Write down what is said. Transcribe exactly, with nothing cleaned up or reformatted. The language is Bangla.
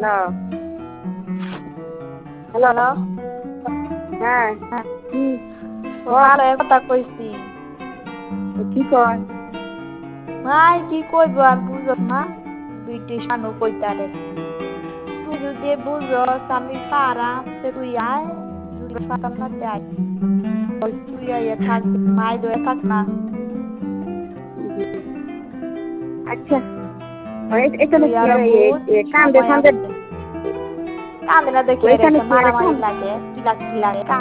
হ্যালো হ্যালো হ্যালো হ্যাঁ হ্যাঁ কি ভালো কথা কইছি কি কয় ভাই কি কইব আর বুঝস না দুইটি শানু কইতারে তুই যদি বুঝস আমি পারাম তে তুই আয় যদি পাতাম না তে আয় ওই তুই আইয়া থাক মাই দয়ে থাক না আচ্ছা এখানে তুই কি আরো আর বুঝ কান্দে সময় ফান্দে আছে কান্দে না দেখে রে ওইখানে কি আর মারামারি কান লাগে কি লাগ কি লাগে